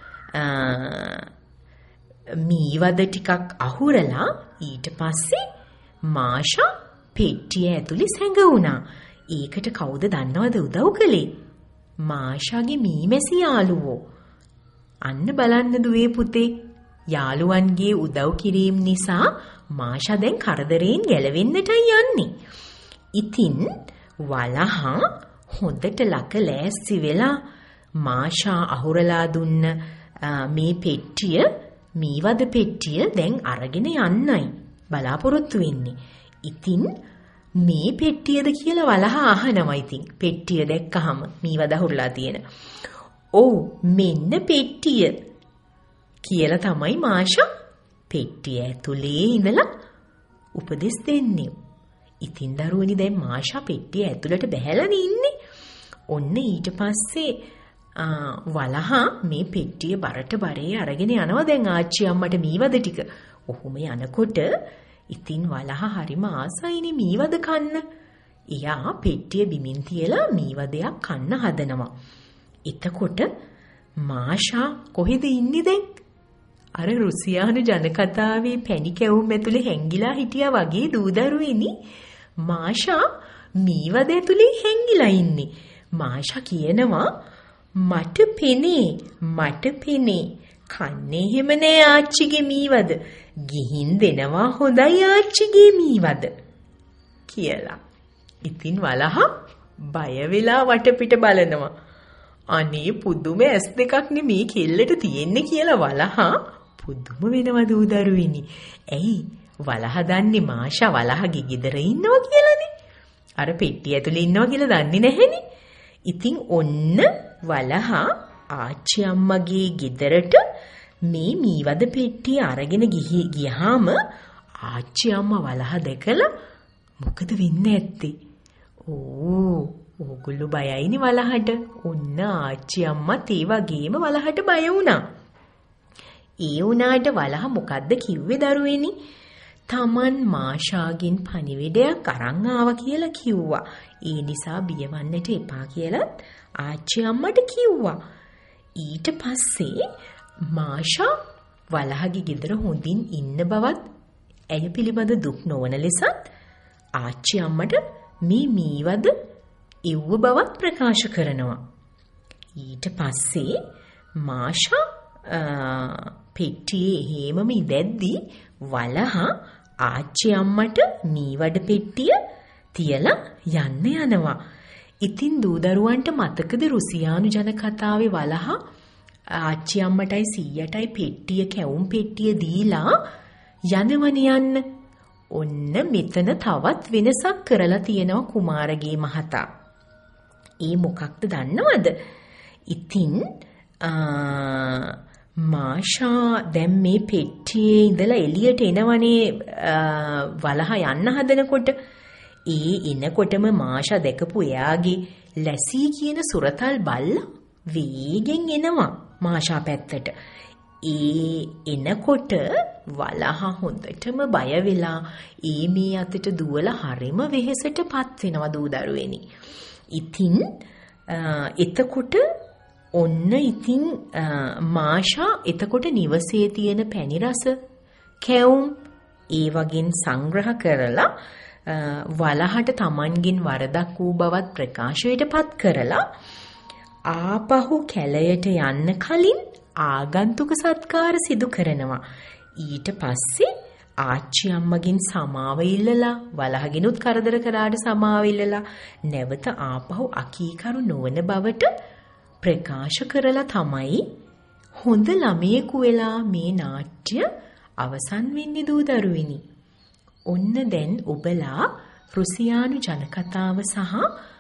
මීවද ටිකක් අහුරලා ඊට පස්සේ මාෂා පෙට්ටිය ඇතුලේ සැඟවුණා. ඒකට කවුද දන්නවද උදව් කළේ? මාෂාගේ මීමැසි යාළුවෝ. අන්න බලන්න දුවේ පුතේ, යාළුවන්ගේ උදව් කිරීම නිසා මාෂා දැන් කරදරයෙන් ගැලවෙන්නටයි යන්නේ. ඉතින් වලහා හොඳට ලක ලෑස්ති වෙලා මාෂා අහුරලා දුන්න මේ පෙට්ටිය, මීවද පෙට්ටිය දැන් අරගෙන යන්නයි බලාපොරොත්තු වෙන්නේ. ඉතින් මේ පෙට්ටියද කියලා වලහා අහනවා. ඉතින් පෙට්ටිය දැක්කහම මීවද අහුරලා තියෙන. "ඔව්, මෙන්න පෙට්ටිය" කියලා තමයි මාෂා පෙට්ටිය ඇතුලේ ඉඳලා උපදෙස් දෙන්නේ. ඉතින් දරුවනි දැන් මාෂා පෙට්ටිය ඇතුළට බැහැලානේ ඉන්නේ. ඔන්න ඊට පස්සේ වලහා මේ පෙට්ටිය බරට බරේ අරගෙන යනවා දැන් ආච්චි අම්මට මීවද ටික. ඔහොම යනකොට ඉතින් වලහා හරිම ආසයිනේ මීවද කන්න. එයා පෙට්ටිය බිමින් තියලා මීවදයක් කන්න හදනවා. එතකොට මාෂා කොහෙද ඉන්නේ දැන්? අර රුසියානු ජනකතාවේ පැණි කැවුම් ඇතුලේ හැංගිලා හිටියා වගේ දූදරුවෙනි මාෂා මීවද ඇතුලේ හැංගිලා ඉන්නේ. මාෂා කියනවා මට පෙනේ කන්නේ එහෙම නෑ ආච්චිගේ මීවද. ගිහින් දෙනවා හොඳයි ආච්චිගේ මීවද කියලා. ඉතින් වලහා බය වෙලා වටපිට බලනවා. අනේ පුදුම ඇස් දෙකක් නේ කෙල්ලට තියෙන්නේ කියලා වලහා පුදුම වෙනවා දූදරුවෙනි. ඇයි වලහා දන්නේ මාෂා වලහාගේ ගෙදර ඉන්නවා කියලානේ. අර පෙට්ටිය ඇතුලේ ඉන්නවා කියලා දන්නේ නැහෙනේ. ඉතින් ඔන්න වලහා ආච්චි අම්මගේ ගෙදරට මේ මීවද පෙට්ටිය අරගෙන ගියාම ආච්චි අම්මා වලහා දැකලා මොකද වෙන්නේ ඇත්තේ? ඕගොල්ලෝ බයයිනේ වලහට. ඔන්න ආච්චි අම්මත් ඒ වගේම වලහට බය වුණා. ඒ වුණාට වලහා මොකද්ද කිව්වේ දරුවෙනි? තමන් මාෂාගෙන් පණිවිඩයක් අරන් ආවා කියලා කිව්වා. ඒ නිසා බියවන්නට එපා කියලා ආච්චි අම්මට කිව්වා. ඊට පස්සේ මාෂා වලහගේ ගෙදර හොඳින් ඉන්න බවත් ඇය පිළිබඳ දුක් නොවන ලෙසත් ආච්චි අම්මට මේ මීවද එව්ව බවත් ප්‍රකාශ කරනවා. ඊට පස්සේ මාෂා පෙට්ටියේ හේමම ඉදැද්දී වලහා ආච්චි අම්මට මීවඩ පෙට්ටිය තියලා යන්න යනවා. ඉතින් දූදරුවන්ට මතකද රුසියානු ජනකතාවේ වලහා ආච්චි අම්මටයි සීයටයි පෙට්ටිය කැවුම් පෙට්ටිය දීලා යන්න. ඔන්න මෙතන තවත් වෙනසක් කරලා තියෙනවා කුමාරගේ මහතා. ඒ මොකක්ද දන්නවද? ඉතින් මාෂා දැන් මේ පෙට්ටියේ ඉඳලා එළියට එනවනේ වලහා යන්න හදනකොට. ඒ එනකොටම මාෂා දැකපු එයාගේ ලැසී කියන සුරතල් බල්ලා වේගෙන් එනවා මාෂා පැත්තට. ඒ එනකොට වලහා හොඳටම බය වෙලා මේ අතට දුවලා හරිම වෙහෙසටපත් වෙනවා දූදරුවෙනි. ඉතින් එතකොට ඔන්න ඉතින් මාෂා එතකොට නිවසේ තියෙන පැණි රස කැවුම් ඒ වගේ සංග්‍රහ කරලා වලහට තමන්ගෙන් වරදක් වූ බවත් ප්‍රකාශයටපත් කරලා ආපහු කැලයට යන්න කලින් ආගන්තුක සත්කාර සිදු කරනවා. ඊට පස්සේ ආච්චි අම්මගෙන් සමාව ඉල්ලලා වලහගෙනුත් කරදර කරාට සමාව ඉල්ලලා නැවත ආපහු අකීකරු නොවන බවට ප්‍රකාශ කරලා තමයි හොඳ ළමයෙකු වෙලා මේ නාට්‍ය අවසන් වෙන්නේ දූදරුවෙනි. ඔන්න දැන් ඔබලා රුසියානු ජනකතාව සහ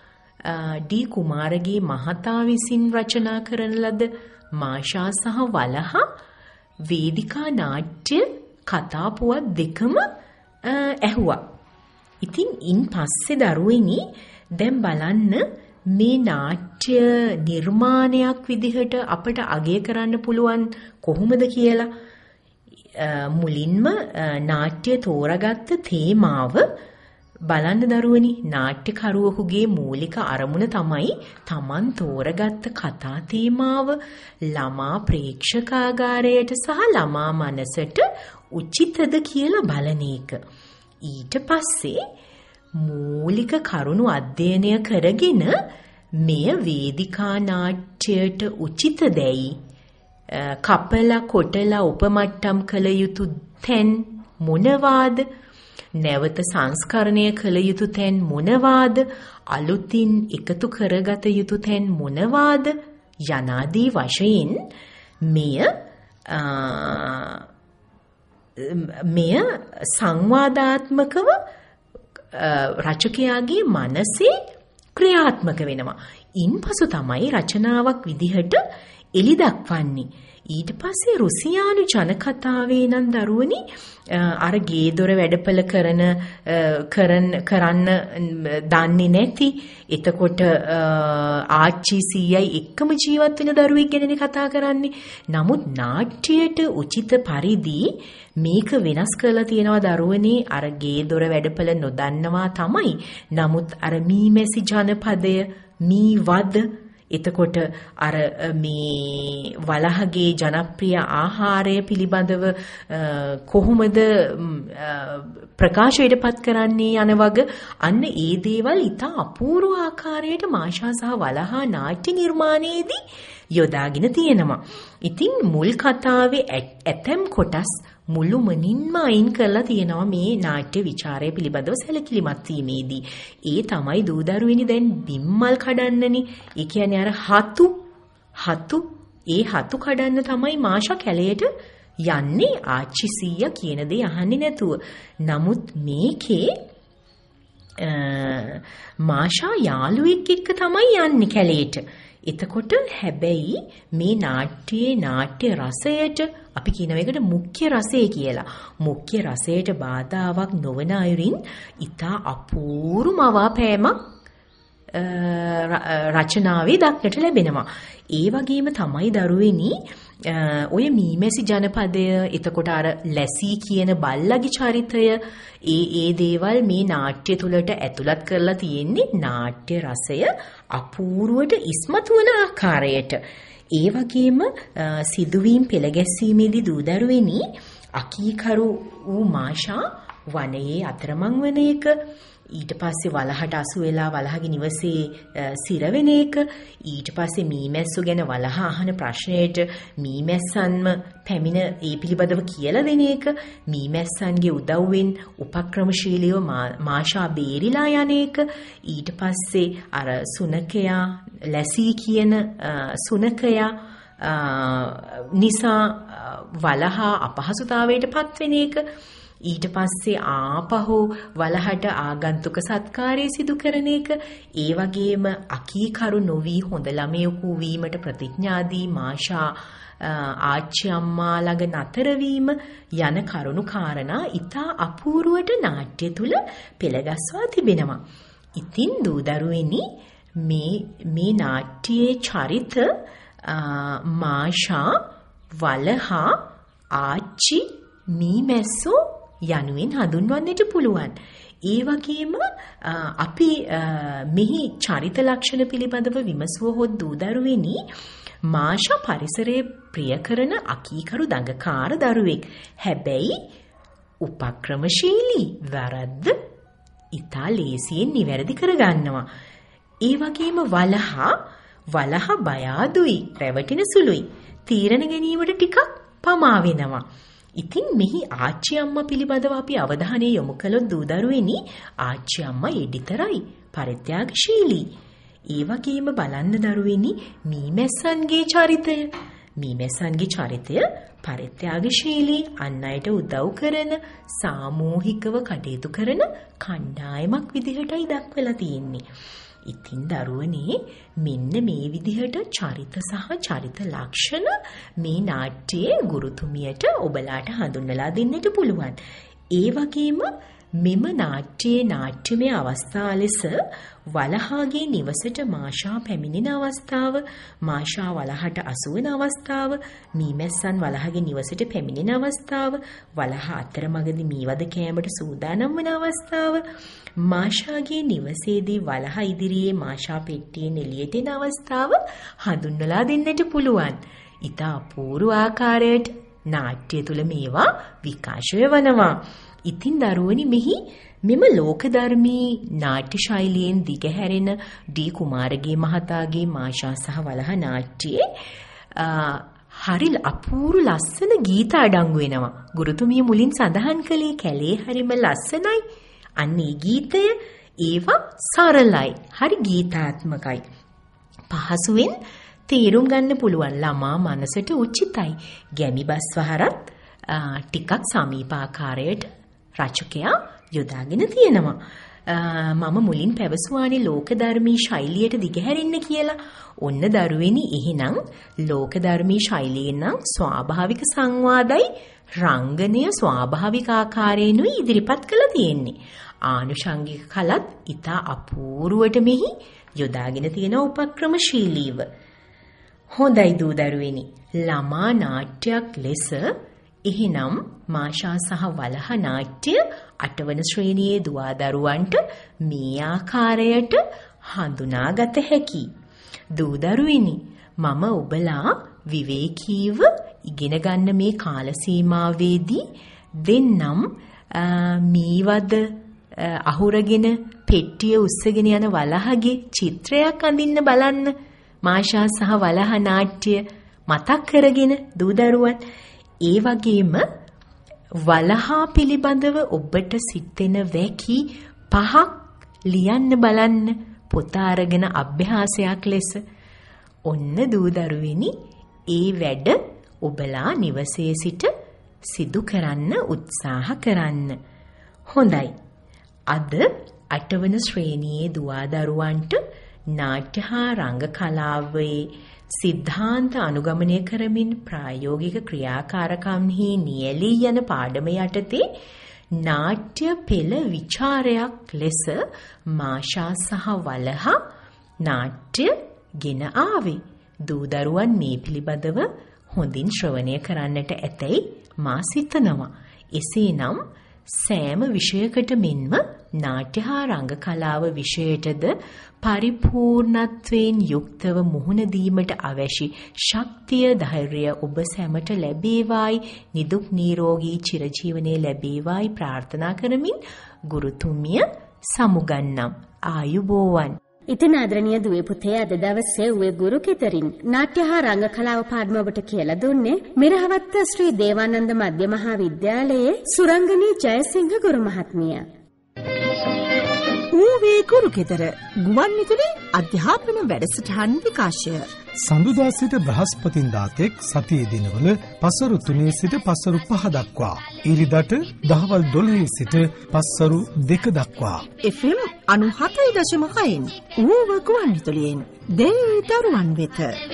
ඩී කුමාරගේ මහතා විසින් රචනා කරන ලද මාෂා සහ වලහා වේදිකා නාට්‍ය කතා පුවත් දෙකම ඇහුවා. ඉතින් ඉන් පස්සේ දරුවෙනි දැන් බලන්න මේ නාට්‍ය නිර්මාණයක් විදිහට අපට අගය කරන්න පුළුවන් කොහොමද කියලා. මුලින්ම නාට්‍ය තෝරාගත්ත තේමාව බලන්න දරුවනි. නාට්‍යකරුවෙකුගේ මූලික අරමුණ තමයි Taman තෝරාගත්ත කතා තේමාව ළමා ප්‍රේක්ෂකාගාරයට සහ ළමා මනසට උචිතද කියලා බලන එක. ඊට පස්සේ මූලික කරුණු අධ්‍යයනය කරගෙන මෙය වේදිකා නාට්‍යයට උචිත දැයි කපලා කොටලා උපමට්ටම් කළ යුතු තැන් මොනවාද? නැවත සංස්කරණය කළ යුතු තැන් මොනවාද? අලුතින් එකතු කරගත යුතු තැන් මොනවාද? යනාදී වශයෙන් මෙය සංවාදාත්මකව රචකයාගේ මනසේ ක්‍රියාත්මක වෙනවා. ඉන්පසු තමයි රචනාවක් විදිහට එලි දක්වන්නේ. ඊට පස්සේ රුසියානු ජනකතාවේ නම් දරුවනි අර ගේදොර වැඩපළ කරන්න දන්නේ නැති. එතකොට ආච්චි සීයයි එක්කම ජීවත් වෙන දරුවෙක් ගැනනේ කතා කරන්නේ. නමුත් නාට්‍යයට උචිත පරිදි මේක වෙනස් කරලා තියෙනවා දරුවනේ. අර ගේදොර වැඩපළ නොදන්නවා තමයි. නමුත් අර මීමැසි ජනපදය මීවද එතකොට අර මේ වලහගේ ජනප්‍රිය ආහාරය පිළිබඳව කොහොමද ප්‍රකාශයටපත් කරන්නේ යන වගේ අන්න ඒ දේවල් ඉතා අපූර්ව ආකාරයට මාෂා සහ වලහා නාට්‍ය නිර්මාණයේදී යොදාගෙන තියෙනවා. ඉතින් මුල් කතාවේ ඇතැම් කොටස් මුළුමනින්ම අයින් කරලා තියෙනවා මේ නාට්‍ය විචාරය පිළිබඳව සැලකිලිමත් වීමේදී. ඒ තමයි දූදරුවෙනි දැන් බිම්මල් කඩන්නනේ. ඒ කියන්නේ අර හතු ඒ හතු කඩන්න තමයි මාෂා කැලයට යන්නේ ආච්චි සීයා කියන දේ අහන්නේ නැතුව. නමුත් මේකේ මාෂා යාළුවෙක් එක්ක තමයි යන්නේ කැලයට. එතකොට හැබැයි මේ නාට්‍යයේ නාට්‍ය රසයට අපි කියන එකට මුඛ්‍ය රසය කියලා. මුඛ්‍ය රසයට බාධාවක් නොවන අයුරින් ඊටා අපූර්ව මවාපෑමක් රචනාවේ දක්නට ලැබෙනවා. ඒ වගේම තමයි දරුවෙනි ඔය මීමැසි ජනපදය එතකොට අර ලැසී කියන බල්ලගේ චරිතය ඒ දේවල් මේ නාට්‍ය තුලට ඇතුළත් කරලා තියෙන්නේ නාට්‍ය රසය අපූර්වට ඉස්මතු වන ආකාරයට. ඒ වගේම සිදුවීම් පෙළගැස්වීමේදී දූදරුවෙනි අකීකරු වූ මාෂා වනයේ අතරමං වන එක, ඊට පස්සේ වලහට අසු වෙලා වලහගේ නිවසේ සිර වෙන එක, ඊට පස්සේ මීමැස්සු ගැන වලහා අහන ප්‍රශ්නයට මීමැස්සන්ම පැමිණ ඒ පිළිබඳව කියලා දෙන එක, මීමැස්සන්ගේ උදව්වෙන් උපක්‍රමශීලීව මාෂා බේරිලා යන එක, ඊට පස්සේ අර සුනකයා ලැසී කියන සුනකයා නිසා වලහා අපහසුතාවයට පත්වෙන එක, ඊට පස්සේ ආපහු වලහට ආගන්තුක සත්කාරය සිදු කරන එක, ඒ වගේම අකීකරු නොවි හොඳ ළමයෙකු වීමට ප්‍රතිඥාදී මාෂා ආච්චි අම්මා ළඟ නතර වීම යන කරුණු කාරණා ඉතා අපූර්වට නාට්‍ය තුල පෙළගස්වා තිබෙනවා. ඉතින් දූදරුවෙනි මේ නාට්‍යයේ චරිත මාෂා, වලහා, ආච්චි, මීමැස්සෝ යනුවෙන් හඳුන්වන්නට පුළුවන්. ඒ වගේම අපි මෙහි චරිත ලක්ෂණ පිළිබඳව විමසුවහොත් දූදරුවෙනි මාෂා පරිසරයේ ප්‍රිය කරන අකීකරු දඟකාර දරුවෙක්. හැබැයි උපක්‍රමශීලී, වැරද්ද ඉතා ලේසියෙන් නිවැරදි කරගන්නවා. ඒ වගේම වලහා බය අඩුයි, රැවටෙන සුළුයි, තීරණ ගැනීමට ටිකක් පමා වෙනවා. ඉතින් මෙහි ආච්චි අම්මා පිළිබඳව අපි අවධානය යොමු කළොත් දූදරුවෙනි ආච්චි අම්මා එඩිතරයි, පරිත්‍යාගශීලී. ඒ වගේම බලන්න දරුවෙනි මීමැස්සන්ගේ චරිතය. මීමැස්සන්ගේ චරිතය පරිත්‍යාගශීලී, අන් අයට උදව් කරන, සාමූහිකව කටයුතු කරන කණ්ඩායමක් විදිහටයි දක්වලා තියෙන්නේ. ඉතින් දරුවනේ මෙන්න මේ විදිහට චරිත සහ චරිත ලක්ෂණ මේ නාට්‍යයේ ගුරුතුමියට ඔබලාට හඳුන්වලා දෙන්නට පුළුවන්. ඒ වගේම මෙම නාට්‍යයේ නාට්‍යමය අවස්ථා ලෙස වලහාගේ නිවසට මාෂා පැමිණෙන අවස්ථාව, මාෂා වලහට අසුවන අවස්ථාව, මීමැස්සන් වලහගේ නිවසට පැමිණෙන අවස්ථාව, වලහා අතරමඟදී මීවද කෑමට සූදානම් වන අවස්ථාව, මාෂාගේ නිවසේදී වලහා ඉදිරියේ මාෂා පෙට්ටියෙන් එළියට එන අවස්ථාව හඳුන්වලා දෙන්නට පුළුවන්. ඉතා අපූර්ව ආකාරයට නාට්‍ය තුල මේවා විකාශය වනවා. ඉතින් දරුවනි මෙම ලෝකධර්මී නාට්‍ය ශෛලියෙන් දිගහැරෙන ඩී කුමාරගේ මහතාගේ මාෂා සහ වලහා නාට්‍යයේ හරි අපූර්ව ලස්සන ගීත අඩංගු වෙනවා. ගුරුතුමිය මුලින් සඳහන් කළේ කැලේ හරිම ලස්සනයි. අන්නේ ගීතය ඒවා සරලයි, හරි ගීතාත්මකයි, පහසුවෙන් තේරුම් ගන්න පුළුවන්, ළමා මනසට උචිතයි. ගැමි බස් වහරත් ටිකක් සමීපාකාරයට රචකයා යොදාගෙන තියෙනවා. මම මුලින් පැවසුවානේ ලෝකධර්මී ශෛලියට දිගහැරෙන්න කියලා. ඔන්න දරුවෙනි එහෙනම් ලෝකධර්මී ශෛලියෙන් නම් ස්වාභාවික සංවාදයි රංගනය ස්වාභාවික ආකාරයෙන්ුයි ඉදිරිපත් කළා තියෙන්නේ. ආනුෂංගික කලත් ඉතා අපූර්වට මෙහි යොදාගෙන තියෙන උපක්‍රමශීලීව. හොඳයි දූ දරුවෙනි. ළමා නාට්‍යයක් ලෙස එහෙනම් මාෂා සහ වලහ නාට්‍ය 8 වන ශ්‍රේණියේ දුවා දරුවන්ට මේ ආකාරයට හඳුනාගත හැකියි. දූ දරුවෙනි මම ඔබලා විවේකීව ඉගෙන ගන්න මේ කාල සීමාවේදී දෙන්නම් මීවද අහුරගෙන පෙට්ටිය උස්සගෙන යන වලහගේ චිත්‍රයක් අඳින්න බලන්න. මාෂා සහ වලහ නාට්‍ය මතක් කරගෙන දූ දරුවන් ඒ වගේම වලහා පිළිබඳව ඔබට සිතෙන වැකි 5ක් ලියන්න බලන්න පොත අරගෙන අභ්‍යාසයක් ලෙස. ඔන්න දූ දරුවෙනි ඒ වැඩ ඔබලා නිවසේ සිට සිදු කරන්න උත්සාහ කරන්න. හොඳයි. අද 8 වන ශ්‍රේණියේ දුවා දරුවන්ට නාට්‍ය හා රංග කලාවේ සිද්ධාන්ත අනුගමනය කරමින් ප්‍රායෝගික ක්‍රියාකාරකම්හි නියැලී යන පාඩම යටතේ නාට්‍ය පෙළ විචාරයක් ලෙස මාෂා සහ වලහ නාට්‍ය ගෙන ආවේ. දූ දරුවන් මේ පිළිබඳව හොඳින් ශ්‍රවණය කරන්නට ඇතැයි මා සිතනවා. එසේනම් සෑම විෂයකට මෙන්ම නාට්‍ය හා රංග කලාව විෂයටද පරිපූර්ණත්වයෙන් යුක්තව මුහුණ දීමට අවශ්‍ය ශක්තිය ධෛර්යය ඔබ සැමට ලැබේවායි නිදුක් නිරෝගී චිරජීවනයේ ලැබේවායි ප්‍රාර්ථනා කරමින් ගුරුතුමිය සමුගන්නම්. ආයුබෝවන්. ඉතින් ආදරණීය දුවේ පුතේ අද දවසේ උවේ ගුරු කෙතරින් නාට්‍ය හා රංග කලාව පාඩම ඔබට කියලා දුන්නේ මිරහවත්ත ශ්‍රී දේවානන්ද මධ්‍ය මහා විද්‍යාලයේ සුරංගනී ජයසිංහ ගුරු මහත්මිය. ඌවේ ගුරු කෙතර ගුවන් විදුලි අධ්‍යාපන වැඩසටහන් විකාශය සඳුදා සිට බ්‍රහස්පතින්දා තෙක් සතියේ දිනවල පසරු 3 සිට පසරු 5 දක්වා ඉරිදට දහවල් 12 සිට පසරු 2 දක්වා FM 97.6 ඌව ගුවන් විදුලියෙන් දෙදරුවන් වෙත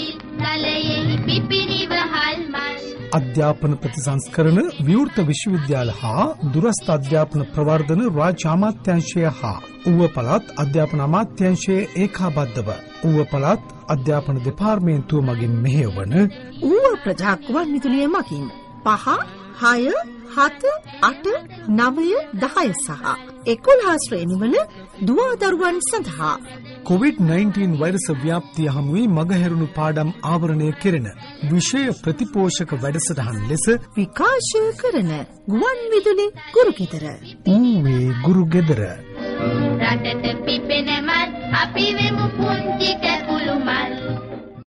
අධ්‍යාපන ප්‍රතිසංස්කරණ විවෘත විශ්වවිද්‍යාල හා දුරස්ථ අධ්‍යාපන ප්‍රවර්ධන රාජ්‍ය අමාත්‍යාංශය හා ඌව පළාත් අධ්‍යාපන අමාත්‍යාංශයේ ඒකාබද්ධව ඌව පළාත් අධ්‍යාපන දෙපාර්තමේන්තුව මගින් මෙහෙයවන ඌව ප්‍රජා ගුවන් විදුලිය මගින් 5, 6, 7, 8, 9, 10 සහ 11 ශ්‍රේණිවල දුවා දරුවන් සඳහා COVID-19 වෛරස ව්‍යාප්තිය හමුවේ මගහැරුණු පාඩම් ආවරණය කෙරෙන විෂය ප්‍රතිපෝෂක වැඩසටහන් ලෙස විකාශය කරන ගුවන් විදුලි ගුරු ගෙදර. ඌවේ ගුරු ගෙදර. රටට පිපෙන මල් අපි වෙමු පුංචි කැකුළු මල්.